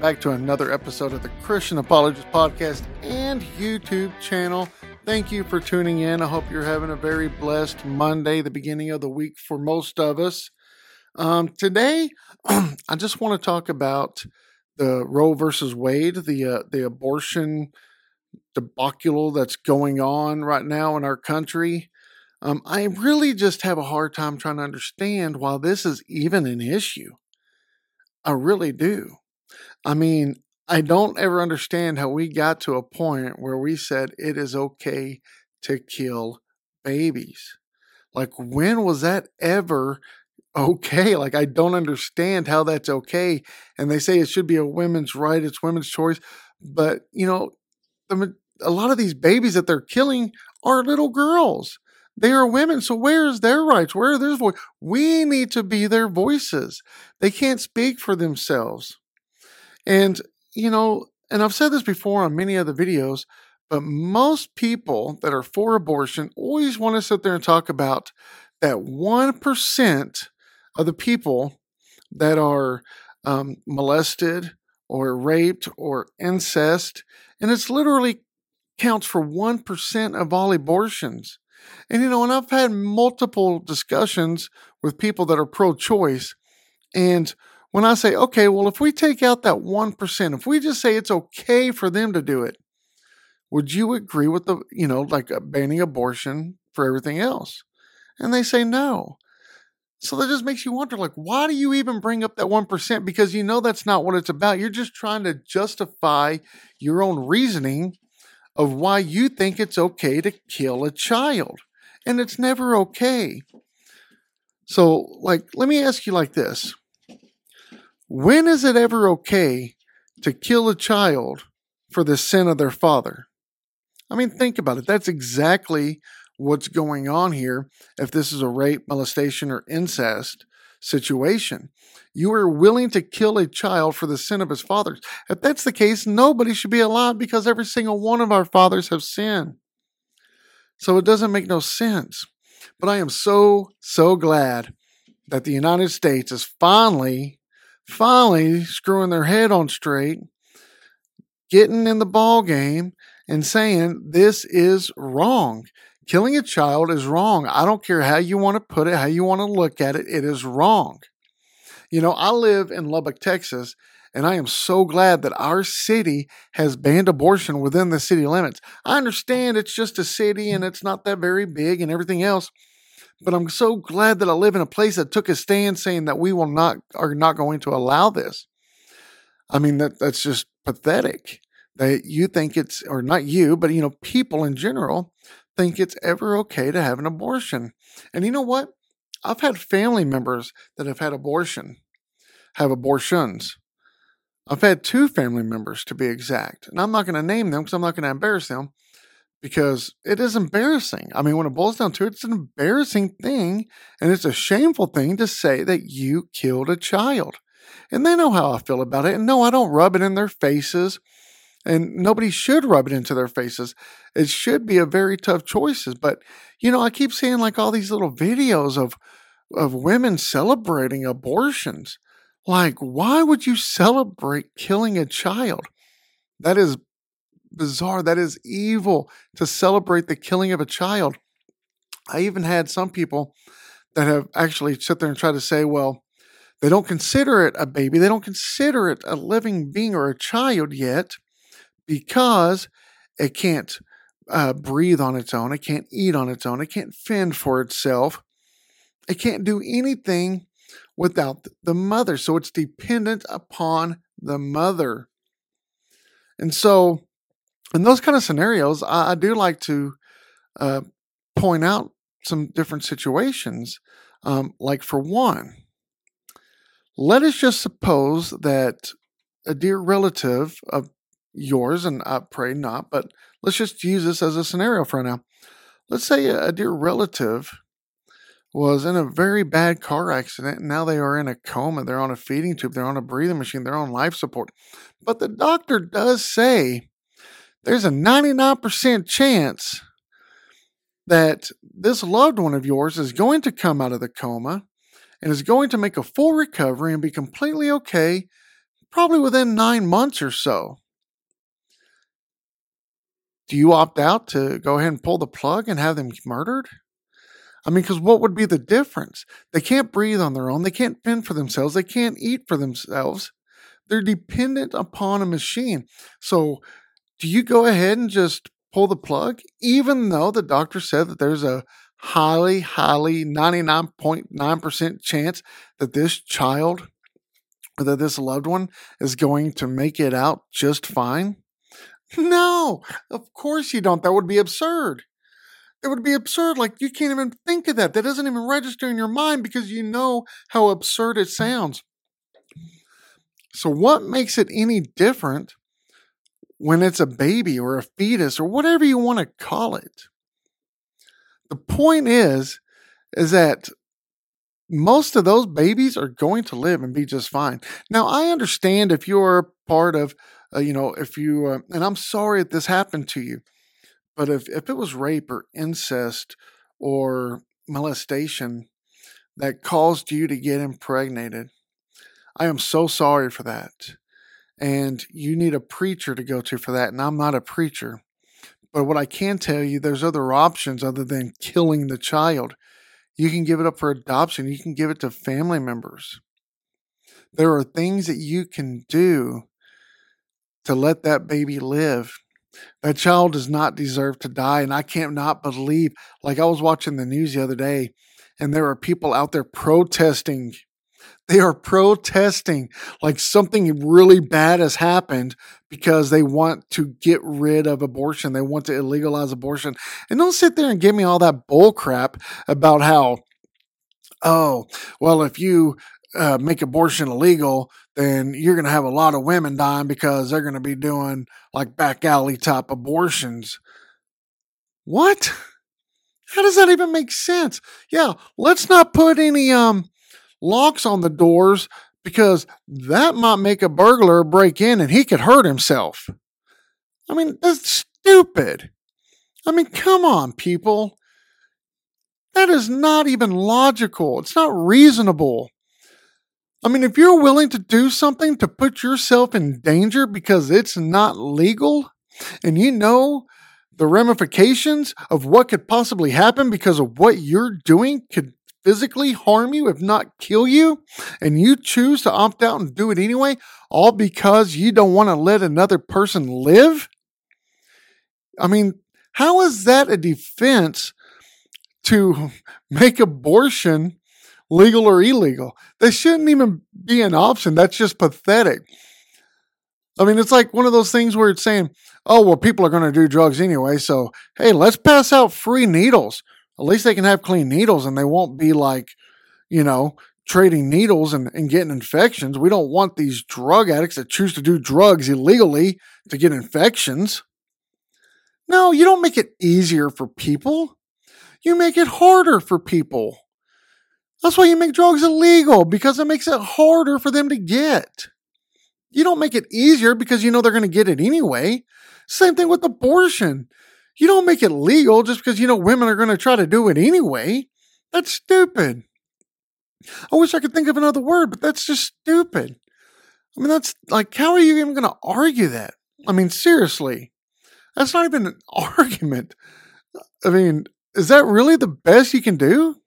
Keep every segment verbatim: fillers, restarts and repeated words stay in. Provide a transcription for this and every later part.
back to another episode of the Christian Apologist Podcast and YouTube channel. Thank you for tuning in. I hope you're having a very blessed Monday, the beginning of the week for most of us. Um, today, I just want to talk about the Roe versus Wade, the uh, the abortion debacle that's going on right now in our country. Um, I really just have a hard time trying to understand why this is even an issue. I really do. I mean, I don't ever understand how we got to a point where we said it is okay to kill babies. Like, when was that ever okay? Like, I don't understand how that's okay. And they say it should be a women's right, it's women's choice. But, you know, the, a lot of these babies that they're killing are little girls. They are women. So where is their rights? Where are their voices? We need to be their voices. They can't speak for themselves. And, you know, and I've said this before on many other videos, but most people that are for abortion always want to sit there and talk about that one percent of the people that are um, molested or raped or incest. And it's literally counts for one percent of all abortions. And, you know, and I've had multiple discussions with people that are pro-choice. And when I say, okay, well, if we take out that one percent, if we just say it's okay for them to do it, would you agree with the, you know, like banning abortion for everything else? And they say no. So that just makes you wonder, like, why do you even bring up that one percent? Because you know that's not what it's about. You're just trying to justify your own reasoning of why you think it's okay to kill a child. And it's never okay. So, like, let me ask you like this. When is it ever okay to kill a child for the sin of their father? I mean, think about it. That's exactly what's going on here. If this is a rape, molestation, or incest situation, you are willing to kill a child for the sin of his father. If that's the case, nobody should be alive because every single one of our fathers have sinned. So it doesn't make no sense. But I am so, so glad that the United States is finally Finally screwing their head on straight, getting in the ball game and saying this is wrong. Killing a child is wrong. I don't care how you want to put it, how you want to look at it. It is wrong. You know, I live in Lubbock, Texas, and I am so glad that our city has banned abortion within the city limits. I understand it's just a city and it's not that very big and everything else. But I'm so glad that I live in a place that took a stand saying that we will not are not going to allow this. I mean, that that's just pathetic that you think it's, or not you, but, you know, people in general think it's ever okay to have an abortion. And you know what? I've had family members that have had abortion, have abortions. I've had two family members to be exact. And I'm not going to name them because I'm not going to embarrass them. Because it is embarrassing. I mean, when it boils down to it, it's an embarrassing thing. And it's a shameful thing to say that you killed a child. And they know how I feel about it. And no, I don't rub it in their faces. And nobody should rub it into their faces. It should be a very tough choices. But, you know, I keep seeing like all these little videos of, of women celebrating abortions. Like, why would you celebrate killing a child? That is bizarre. That is evil to celebrate the killing of a child. I even had some people that have actually sit there and try to say, well, they don't consider it a baby. They don't consider it a living being or a child yet because it can't uh, breathe on its own. It can't eat on its own. It can't fend for itself. It can't do anything without the mother. So it's dependent upon the mother. And so in those kind of scenarios, I, I do like to uh, point out some different situations. Um, like for one, let us just suppose that a dear relative of yours, and I pray not, but let's just use this as a scenario for now. Let's say a, a dear relative was in a very bad car accident, and now they are in a coma. They're on a feeding tube. They're on a breathing machine. They're on life support. But the doctor does say there's a ninety-nine percent chance that this loved one of yours is going to come out of the coma and is going to make a full recovery and be completely okay, probably within nine months or so. Do you opt out to go ahead and pull the plug and have them murdered? I mean, because what would be the difference? They can't breathe on their own. They can't fend for themselves. They can't eat for themselves. They're dependent upon a machine. So do you go ahead and just pull the plug, even though the doctor said that there's a highly, highly ninety-nine point nine percent chance that this child or that this loved one is going to make it out just fine? No, of course you don't. That would be absurd. It would be absurd. Like, you can't even think of that. That doesn't even register in your mind because you know how absurd it sounds. So what makes it any different when it's a baby or a fetus or whatever you want to call it? The point is, is that most of those babies are going to live and be just fine. Now, I understand if you're part of, uh, you know, if you, uh, and I'm sorry that this happened to you, but if, if it was rape or incest or molestation that caused you to get impregnated, I am so sorry for that. And you need a preacher to go to for that. And I'm not a preacher. But what I can tell you, there's other options other than killing the child. You can give it up for adoption. You can give it to family members. There are things that you can do to let that baby live. That child does not deserve to die. And I can't not believe, like I was watching the news the other day, and there are people out there protesting. They are protesting like something really bad has happened because they want to get rid of abortion. They want to illegalize abortion. And don't sit there and give me all that bull crap about how, oh, well, if you uh, make abortion illegal, then you're going to have a lot of women dying because they're going to be doing like back alley type abortions. What? How does that even make sense? Yeah, let's not put any um locks on the doors because that might make a burglar break in and he could hurt himself. I mean, that's stupid. I mean, come on, people. That is not even logical. It's not reasonable. I mean, if you're willing to do something to put yourself in danger because it's not legal and you know the ramifications of what could possibly happen because of what you're doing could physically harm you, if not kill you, and you choose to opt out and do it anyway, all because you don't want to let another person live? I mean, how is that a defense to make abortion legal or illegal? That shouldn't even be an option. That's just pathetic. I mean, it's like one of those things where it's saying, oh, well, people are going to do drugs anyway, so, hey, let's pass out free needles. At least they can have clean needles and they won't be like, you know, trading needles and, and getting infections. We don't want these drug addicts that choose to do drugs illegally to get infections. No, you don't make it easier for people. You make it harder for people. That's why you make drugs illegal, because it makes it harder for them to get. You don't make it easier because you know they're going to get it anyway. Same thing with abortion. You don't make it legal just because you know women are going to try to do it anyway. That's stupid. I wish I could think of another word, but that's just stupid. I mean, that's like, how are you even going to argue that? I mean, seriously, that's not even an argument. I mean, is that really the best you can do?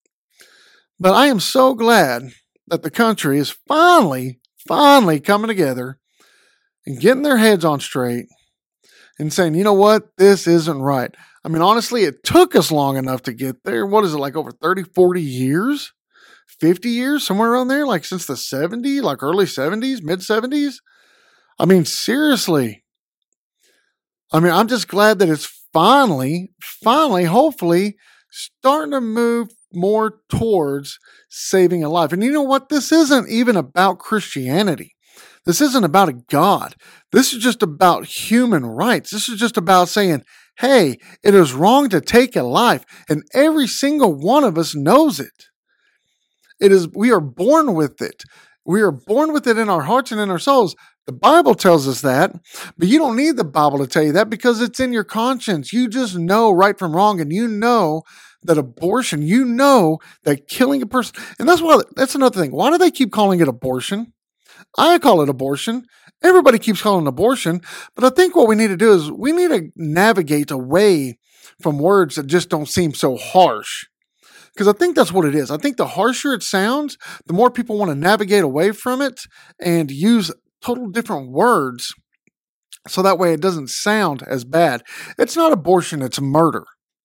But I am so glad that the country is finally, finally coming together and getting their heads on straight and saying, you know what, this isn't right. I mean, honestly, it took us long enough to get there. What is it, like over thirty, forty years? fifty years, somewhere around there, like since the seventies, like early seventies, mid seventies. I mean, seriously. I mean, I'm just glad that it's finally, finally, hopefully starting to move more towards saving a life. And you know what? This isn't even about Christianity. This isn't about a God. This is just about human rights. This is just about saying, hey, it is wrong to take a life. And every single one of us knows it. It is, we are born with it. We are born with it in our hearts and in our souls. The Bible tells us that, but you don't need the Bible to tell you that because it's in your conscience. You just know right from wrong, and you know that abortion, you know that killing a person, and that's why, that's another thing. Why do they keep calling it abortion? I call it abortion. Everybody keeps calling it abortion. But I think what we need to do is we need to navigate away from words that just don't seem so harsh. Because I think that's what it is. I think the harsher it sounds, the more people want to navigate away from it and use total different words so that way it doesn't sound as bad. It's not abortion, it's murder.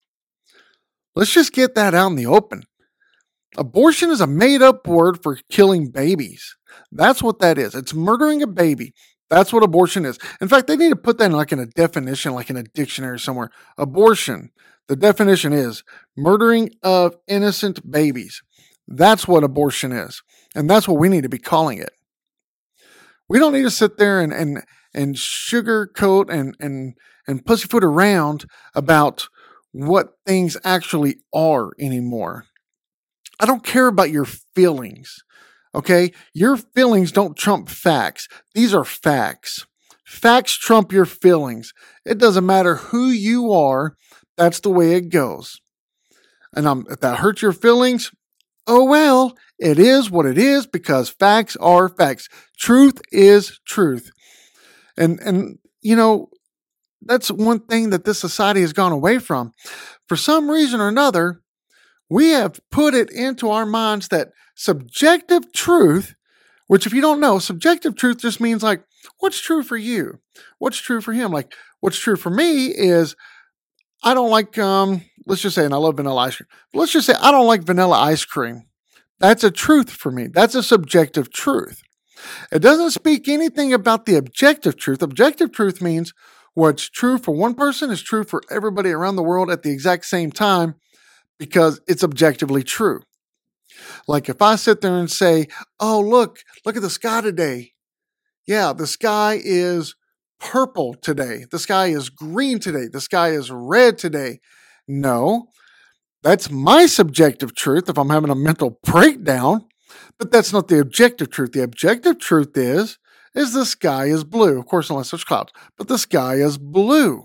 Let's just get that out in the open. Abortion is a made up word for killing babies. That's what that is. It's murdering a baby. That's what abortion is. In fact, they need to put that in like in a definition, like in a dictionary somewhere. Abortion. The definition is murdering of innocent babies. That's what abortion is. And that's what we need to be calling it. We don't need to sit there and and, and sugarcoat and, and, and pussyfoot around about what things actually are anymore. I don't care about your feelings. Okay? Your feelings don't trump facts. These are facts. Facts trump your feelings. It doesn't matter who you are. That's the way it goes. And um, if that hurts your feelings, oh well, it is what it is because facts are facts. Truth is truth. And, and you know, that's one thing that this society has gone away from. For some reason or another, we have put it into our minds that subjective truth, which if you don't know, subjective truth just means like, what's true for you? What's true for him? Like, what's true for me is I don't like, um, let's just say, and I love vanilla ice cream. But let's just say I don't like vanilla ice cream. That's a truth for me. That's a subjective truth. It doesn't speak anything about the objective truth. Objective truth means what's true for one person is true for everybody around the world at the exact same time because it's objectively true. Like if I sit there and say, oh, look, look at the sky today. Yeah, the sky is purple today. The sky is green today. The sky is red today. No, that's my subjective truth if I'm having a mental breakdown, but that's not the objective truth. The objective truth is, is the sky is blue. Of course, unless there's clouds, but the sky is blue.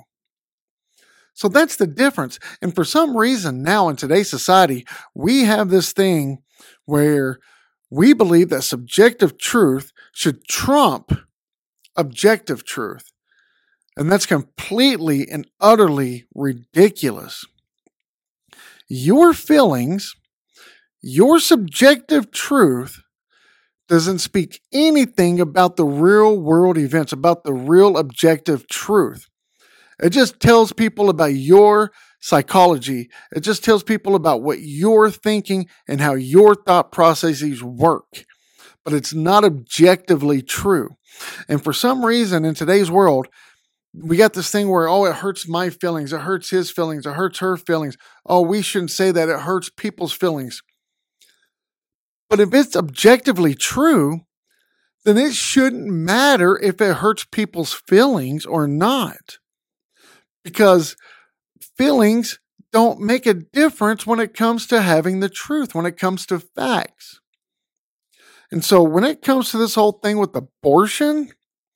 So that's the difference. And for some reason now in today's society, we have this thing where we believe that subjective truth should trump objective truth. And that's completely and utterly ridiculous. Your feelings, your subjective truth doesn't speak anything about the real world events, about the real objective truth. It just tells people about your psychology. It just tells people about what you're thinking and how your thought processes work. But it's not objectively true. And for some reason in today's world, we got this thing where, oh, it hurts my feelings. It hurts his feelings. It hurts her feelings. Oh, we shouldn't say that. It hurts people's feelings. But if it's objectively true, then it shouldn't matter if it hurts people's feelings or not. Because feelings don't make a difference when it comes to having the truth, when it comes to facts. And so when it comes to this whole thing with abortion,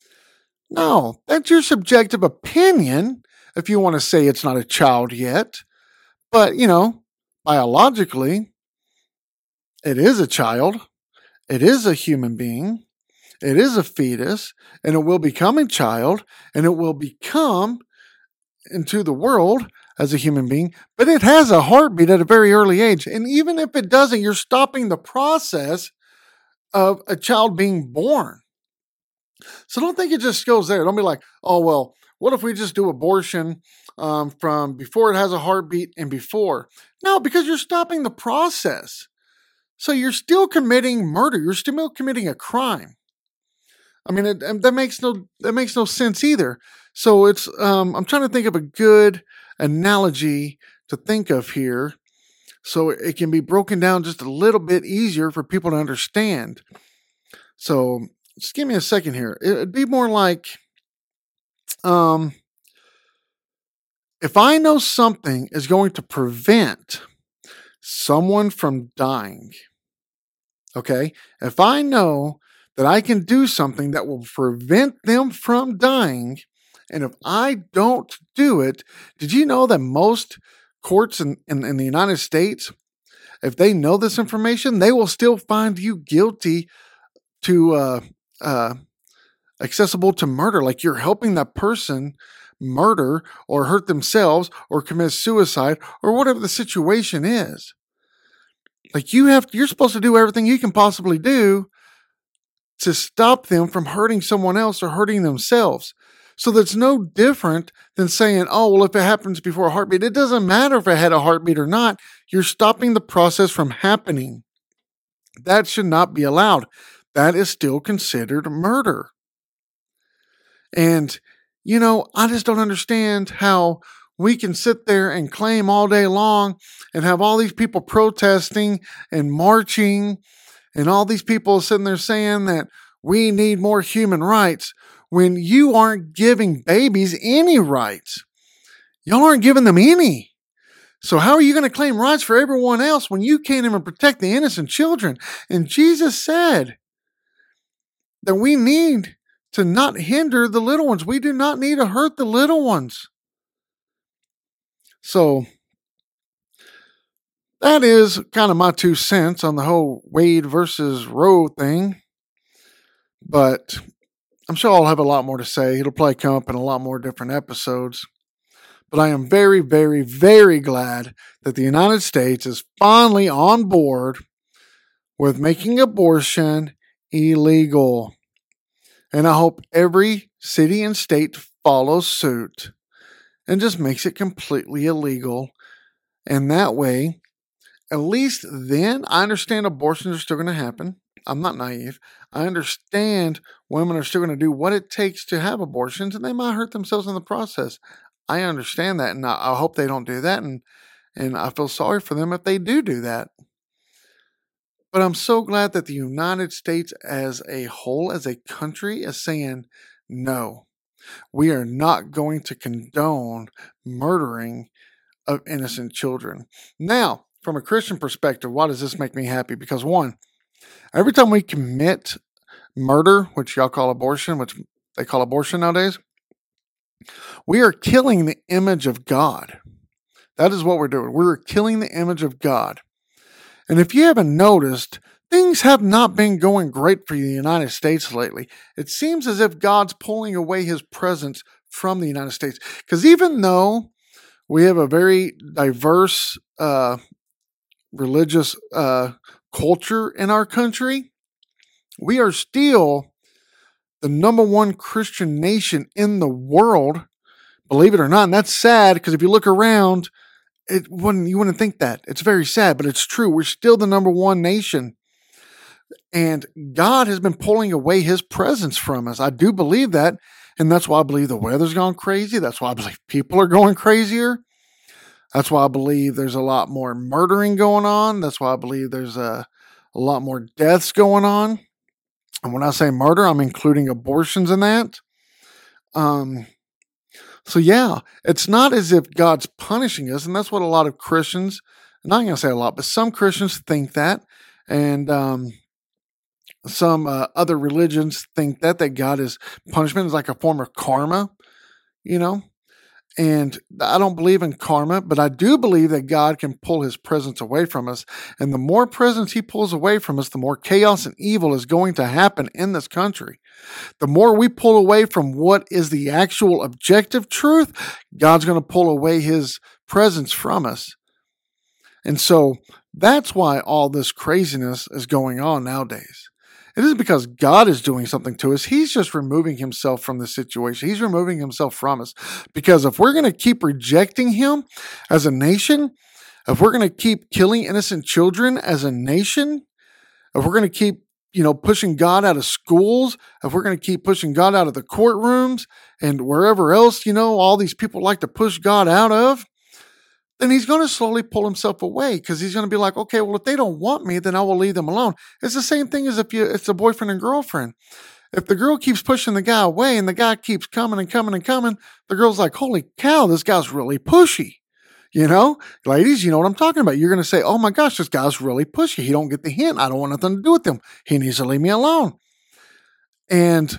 no, that's your subjective opinion if you want to say it's not a child yet. But, you know, biologically, it is a child. It is a human being. It is a fetus, and it will become a child, and it will become into the world as a human being, but it has a heartbeat at a very early age. And even if it doesn't, you're stopping the process of a child being born. So don't think it just goes there. Don't be like, oh, well, what if we just do abortion um, from before it has a heartbeat and before? No, because you're stopping the process. So you're still committing murder. You're still committing a crime. I mean, it, that makes no that makes no sense either. So it's um, I'm trying to think of a good analogy to think of here, so it can be broken down just a little bit easier for people to understand. So just give me a second here. It'd be more like, um, if I know something is going to prevent someone from dying, okay? If I know that I can do something that will prevent them from dying, and if I don't do it, did you know that most courts in, in, in the United States, if they know this information, they will still find you guilty to uh, uh, accessible to murder. Like you're helping that person murder or hurt themselves or commit suicide or whatever the situation is. Like you have, you're supposed to do everything you can possibly do to stop them from hurting someone else or hurting themselves. So that's no different than saying, oh, well, if it happens before a heartbeat, it doesn't matter if it had a heartbeat or not. You're stopping the process from happening. That should not be allowed. That is still considered murder. And, you know, I just don't understand how we can sit there and claim all day long and have all these people protesting and marching and all these people sitting there saying that we need more human rights when you aren't giving babies any rights. Y'all aren't giving them any. So how are you going to claim rights for everyone else when you can't even protect the innocent children? And Jesus said that we need to not hinder the little ones. We do not need to hurt the little ones. So that is kind of my two cents on the whole Wade versus Roe thing. But I'm sure I'll have a lot more to say. It'll probably come up in a lot more different episodes. But I am very, very, very glad that the United States is finally on board with making abortion illegal. And I hope every city and state follows suit and just makes it completely illegal. And that way, at least then, I understand abortions are still going to happen. I'm not naive. I understand women are still going to do what it takes to have abortions, and they might hurt themselves in the process. I understand that, and I, I hope they don't do that, and, and I feel sorry for them if they do do that. But I'm so glad that the United States as a whole, as a country, is saying, no, we are not going to condone murdering of innocent children. Now, from a Christian perspective, why does this make me happy? Because one, every time we commit murder, which y'all call abortion, which they call abortion nowadays, we are killing the image of God. That is what we're doing. We're killing the image of God. And if you haven't noticed, things have not been going great for the United States lately. It seems as if God's pulling away his presence from the United States. Because even though we have a very diverse uh, religious uh, culture in our country, we are still the number one Christian nation in the world, believe it or not. And that's sad because if you look around, it wouldn't, you wouldn't think that. It's very sad, but it's true. We're still the number one nation. And God has been pulling away his presence from us. I do believe that. And that's why I believe the weather's gone crazy. That's why I believe people are going crazier. That's why I believe there's a lot more murdering going on. That's why I believe there's a, a lot more deaths going on. And when I say murder, I'm including abortions in that. Um, so yeah, it's not as if God's punishing us. And that's what a lot of Christians, I'm not going to say a lot, but some Christians think that. And um, some uh, other religions think that, that God is punishment is like a form of karma, you know. And I don't believe in karma, but I do believe that God can pull his presence away from us. And the more presence he pulls away from us, the more chaos and evil is going to happen in this country. The more we pull away from what is the actual objective truth, God's going to pull away his presence from us. And so that's why all this craziness is going on nowadays. It isn't because God is doing something to us. He's just removing himself from the situation. He's removing himself from us. Because if we're going to keep rejecting him as a nation, if we're going to keep killing innocent children as a nation, if we're going to keep, you know, pushing God out of schools, if we're going to keep pushing God out of the courtrooms and wherever else, you know, all these people like to push God out of, then he's going to slowly pull himself away because he's going to be like, okay, well, if they don't want me, then I will leave them alone. It's the same thing as if you, it's a boyfriend and girlfriend. If the girl keeps pushing the guy away and the guy keeps coming and coming and coming, the girl's like, holy cow, this guy's really pushy. You know, ladies, you know what I'm talking about. You're going to say, oh my gosh, this guy's really pushy. He don't get the hint. I don't want nothing to do with him. He needs to leave me alone. And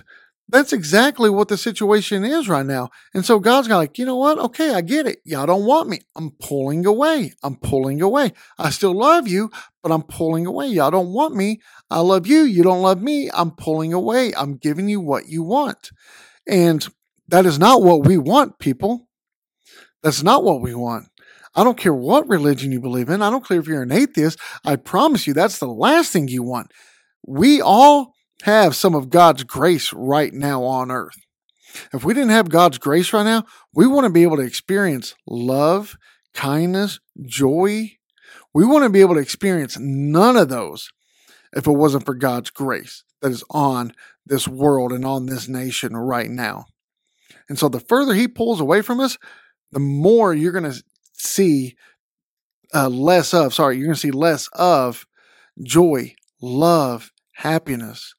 That's exactly what the situation is right now. And so God's like, you know what? Okay, I get it. Y'all don't want me. I'm pulling away. I'm pulling away. I still love you, but I'm pulling away. Y'all don't want me. I love you. You don't love me. I'm pulling away. I'm giving you what you want. And that is not what we want, people. That's not what we want. I don't care what religion you believe in. I don't care if you're an atheist. I promise you, that's the last thing you want. We all have some of God's grace right now on earth. If we didn't have God's grace right now, we want to be able to experience love, kindness, joy. We want to be able to experience none of those if it wasn't for God's grace that is on this world and on this nation right now. And so the further he pulls away from us, the more you're going to see uh, less of, sorry, you're going to see less of joy, love, happiness.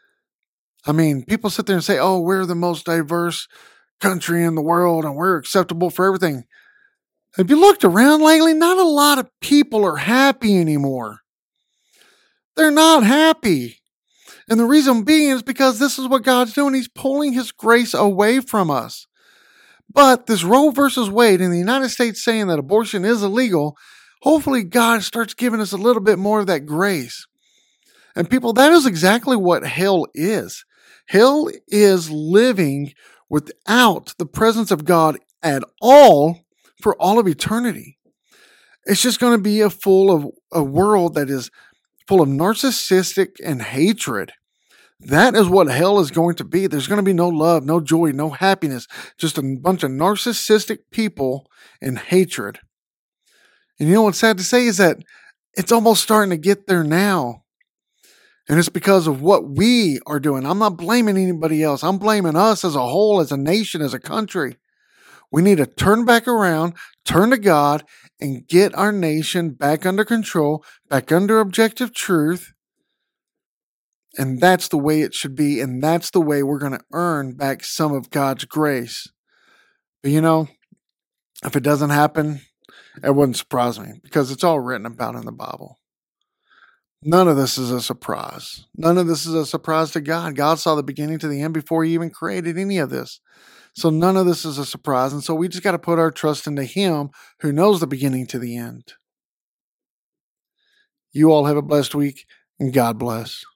I mean, people sit there and say, oh, we're the most diverse country in the world and we're acceptable for everything. Have you looked around lately? Not a lot of people are happy anymore. They're not happy. And the reason being is because this is what God's doing. He's pulling his grace away from us. But this Roe versus Wade in the United States saying that abortion is illegal, hopefully God starts giving us a little bit more of that grace. And people, that is exactly what hell is. Hell is living without the presence of God at all for all of eternity. It's just going to be a full of a world that is full of narcissistic and hatred. That is what hell is going to be. There's going to be no love, no joy, no happiness, just a bunch of narcissistic people and hatred. And you know what's sad to say is that it's almost starting to get there now. And it's because of what we are doing. I'm not blaming anybody else. I'm blaming us as a whole, as a nation, as a country. We need to turn back around, turn to God, and get our nation back under control, back under objective truth. And that's the way it should be. And that's the way we're going to earn back some of God's grace. But you know, if it doesn't happen, it wouldn't surprise me because it's all written about in the Bible. None of this is a surprise. None of this is a surprise to God. God saw the beginning to the end before he even created any of this. So none of this is a surprise. And so we just got to put our trust into him who knows the beginning to the end. You all have a blessed week and God bless.